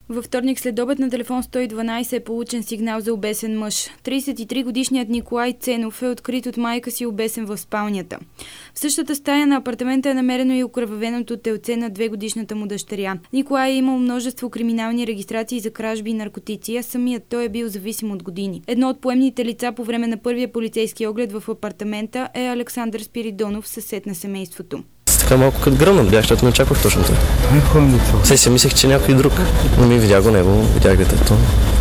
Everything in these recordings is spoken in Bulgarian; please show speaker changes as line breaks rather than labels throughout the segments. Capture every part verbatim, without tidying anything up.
Във вторник след обед на телефон сто и дванадесет е получен сигнал за обесен мъж. тридесет и три годишният Николай Ценов е открит от майка си обесен в спалнята. В същата стая на апартамента е намерено и окръвавеното телце на двегодишната му дъщеря. Николай е имал множество криминални регистрации за кражби и наркотици, а самият той е бил зависим от години. Едно от поемните лица по време на първия полицейски оглед в апартамента е Александър Спиридонов, съсед на семейството.
Така малко като гръмнат бях, защото не очаквах точно това.
Ай, ходим деца.
Все си мислех, че някой друг. Но ми видях го него, видях детето.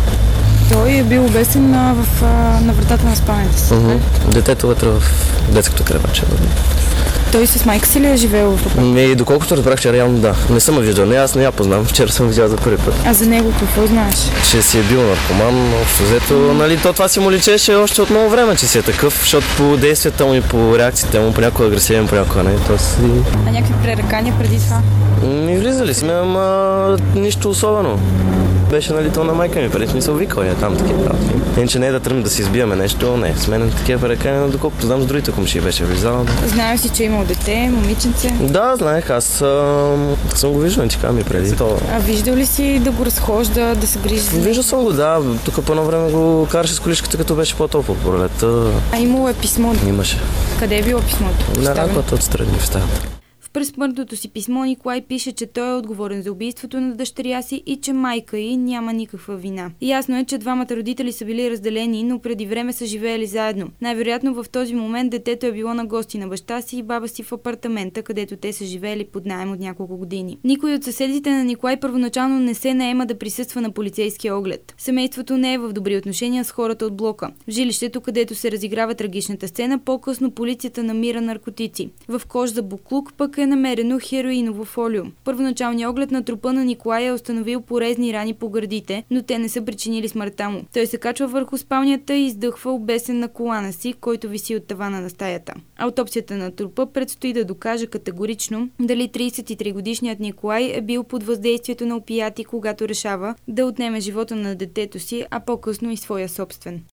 Той е бил обесен на, в, на вратата на спалнята си.
Mm-hmm. Детето вътре в детското креваче.
Той с майка си ли е живеел в апартамента?
И доколкото разбрах, че реално да. Не съм виждал, не аз не я познавам. Вчера съм видял за първи път.
А за него какво знаеш?
Че си е бил наркоман, общо взето, нали, то това си му личеше още от много време, че си е такъв, защото по действията му и по реакциите му, понякога агресивен, понякога не. То си...
А някакви пререкания преди това?
Ми влизали сме, ама нищо особено. Беше, нали, то на майка ми, преди смисъл викал я там такива работи. Иначе не е да тръгнем да си избиваме нещо, не. С мен такива пререкания, доколкото знам с другите комши беше влизала.
Знаеш си, че е имал дете, момиченце?
Да, знаех, аз а, съм го виждал, не ти ми преди. То...
А виждал ли си да го разхожда, да се грижи?
Виждал съм го, да. Тук по едно време го караше с количката, като беше по-топло по пролета.
А имало е писмо?
Имаше.
Къде е било писмото?
На рамката отстрани в стаята.
В пресмъртното си писмо Николай пише, че той е отговорен за убийството на дъщеря си и че майка й няма никаква вина. Ясно е, че двамата родители са били разделени, но преди време са живеели заедно. Най-вероятно в този момент детето е било на гости на баща си и баба си в апартамента, където те са живеели под наем от няколко години. Никой от съседите на Николай първоначално не се наема да присъства на полицейския оглед. Семейството не е в добри отношения с хората от блока. В жилището, където се разиграва трагичната сцена, по-късно полицията намира наркотици. В кош за буклук пък е намерено хероиново фолио. Първоначалният оглед на трупа на Николай е установил порезни рани по гърдите, но те не са причинили смъртта му. Той се качва върху спалнята и издъхва обесен на колана си, който виси от тавана на стаята. Аутопсията на трупа предстои да докаже категорично дали тридесет и три годишният Николай е бил под въздействието на опияти, когато решава да отнеме живота на детето си, а по-късно и своя собствен.